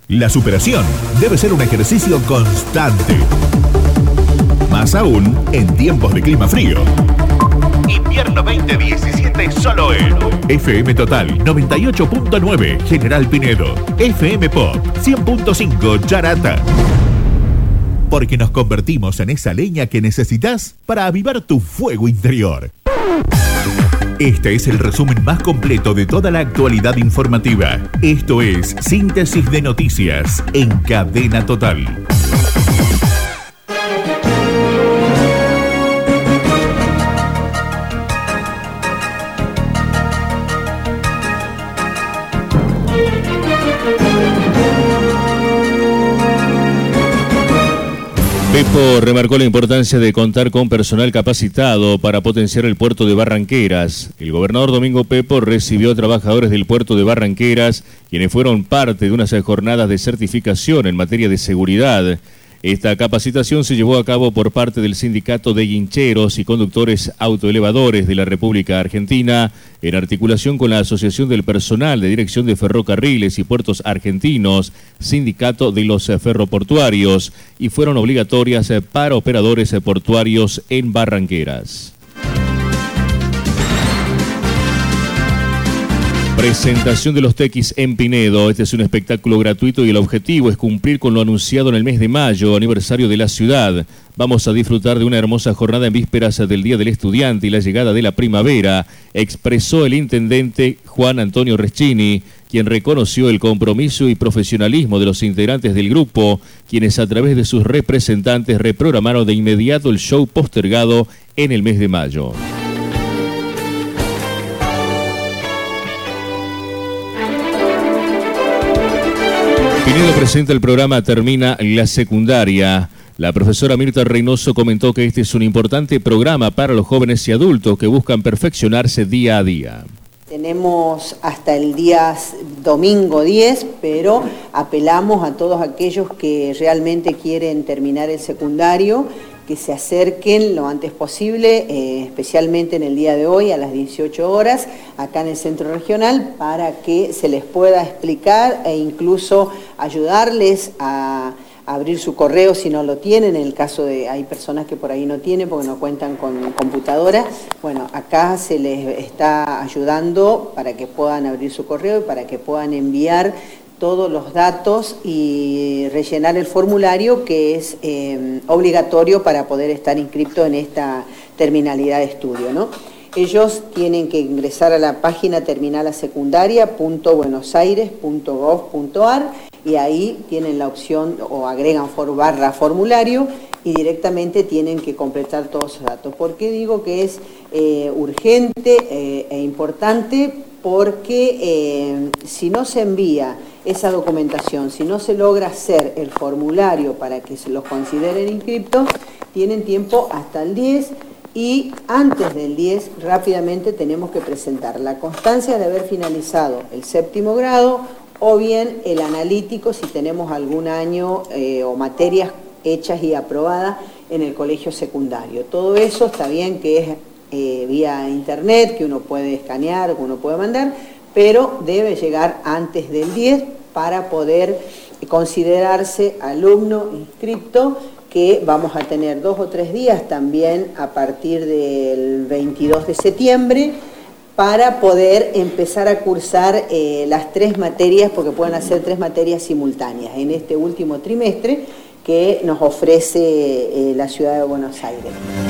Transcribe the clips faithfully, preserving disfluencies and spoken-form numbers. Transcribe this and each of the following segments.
La superación debe ser un ejercicio constante. Más aún en tiempos de clima frío. Invierno veinte diecisiete solo en F M Total noventa y ocho punto nueve General Pinedo. F M Pop cien punto cinco Charata. Porque nos convertimos en esa leña que necesitas para avivar tu fuego interior. Este es el resumen más completo de toda la actualidad informativa. Esto es Síntesis de Noticias en Cadena Total. Pepo remarcó la importancia de contar con personal capacitado para potenciar el puerto de Barranqueras. El gobernador Domingo Pepo recibió a trabajadores del puerto de Barranqueras, quienes fueron parte de unas jornadas de certificación en materia de seguridad. Esta capacitación se llevó a cabo por parte del Sindicato de Guincheros y Conductores Autoelevadores de la República Argentina, en articulación con la Asociación del Personal de Dirección de Ferrocarriles y Puertos Argentinos, Sindicato de los Ferroportuarios, y fueron obligatorias para operadores portuarios en Barranqueras. Presentación de los Tequis en Pinedo. Este es un espectáculo gratuito y el objetivo es cumplir con lo anunciado en el mes de mayo, aniversario de la ciudad. Vamos a disfrutar de una hermosa jornada en vísperas del Día del Estudiante y la llegada de la primavera, expresó el intendente Juan Antonio Reschini, quien reconoció el compromiso y profesionalismo de los integrantes del grupo, quienes a través de sus representantes reprogramaron de inmediato el show postergado en el mes de mayo. Pinedo presenta el programa Termina la Secundaria. La profesora Mirta Reynoso comentó que este es un importante programa para los jóvenes y adultos que buscan perfeccionarse día a día. Tenemos hasta el día domingo diez, pero apelamos a todos aquellos que realmente quieren terminar el secundario, que se acerquen lo antes posible, eh, especialmente en el día de hoy a las dieciocho horas, acá en el Centro Regional, para que se les pueda explicar e incluso ayudarles a abrir su correo si no lo tienen, en el caso de hay personas que por ahí no tienen porque no cuentan con computadora. Bueno, acá se les está ayudando para que puedan abrir su correo y para que puedan enviar todos los datos y rellenar el formulario que es eh, obligatorio para poder estar inscrito en esta terminalidad de estudio, ¿no? Ellos tienen que ingresar a la página terminalasecundaria punto buenos aires punto gov punto ar y ahí tienen la opción o agregan for barra formulario y directamente tienen que completar todos esos datos. ¿Por qué digo que es eh, urgente eh, e importante? Porque eh, si no se envía esa documentación, si no se logra hacer el formulario para que se los consideren inscriptos, tienen tiempo hasta el diez y antes del diez rápidamente tenemos que presentar la constancia de haber finalizado el séptimo grado o bien el analítico si tenemos algún año eh, o materias hechas y aprobadas en el colegio secundario. Todo eso está bien que es eh, vía internet, que uno puede escanear, que uno puede mandar, pero debe llegar antes del diez para poder considerarse alumno inscripto, que vamos a tener dos o tres días también a partir del veintidós de septiembre para poder empezar a cursar eh, las tres materias, porque pueden hacer tres materias simultáneas en este último trimestre que nos ofrece eh, la ciudad de Buenos Aires.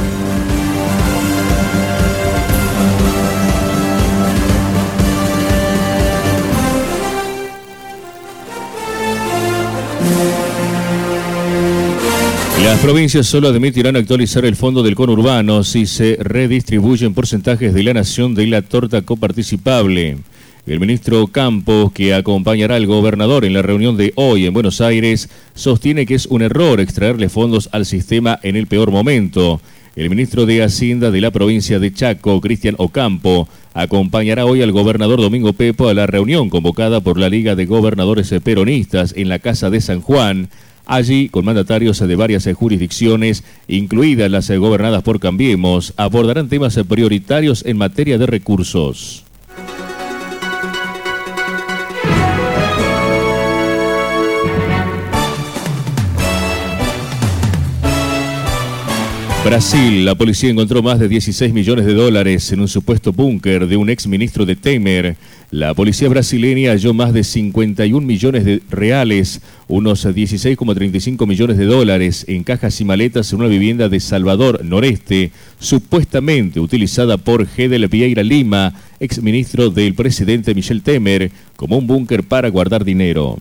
Las provincias solo admitirán actualizar el fondo del conurbano si se redistribuyen porcentajes de la nación de la torta coparticipable. El ministro Campos, que acompañará al gobernador en la reunión de hoy en Buenos Aires, sostiene que es un error extraerle fondos al sistema en el peor momento. El ministro de Hacienda de la provincia de Chaco, Cristian Ocampo, acompañará hoy al gobernador Domingo Pepo a la reunión convocada por la Liga de Gobernadores Peronistas en la Casa de San Juan. Allí, con mandatarios de varias jurisdicciones, incluidas las gobernadas por Cambiemos, abordarán temas prioritarios en materia de recursos. Brasil, la policía encontró más de dieciséis millones de dólares en un supuesto búnker de un exministro de Temer. La policía brasileña halló más de cincuenta y un millones de reales, unos dieciséis coma treinta y cinco millones de dólares en cajas y maletas en una vivienda de Salvador Noreste, supuestamente utilizada por Gedel Vieira Lima, exministro del presidente Michel Temer, como un búnker para guardar dinero.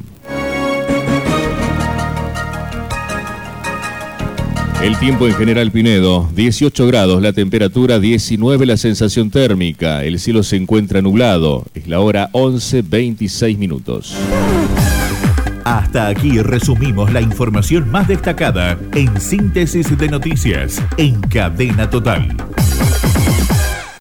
El tiempo en General Pinedo, dieciocho grados, la temperatura diecinueve, la sensación térmica, el cielo se encuentra nublado, es la hora once veintiséis minutos. Hasta aquí resumimos la información más destacada en Síntesis de Noticias en Cadena Total.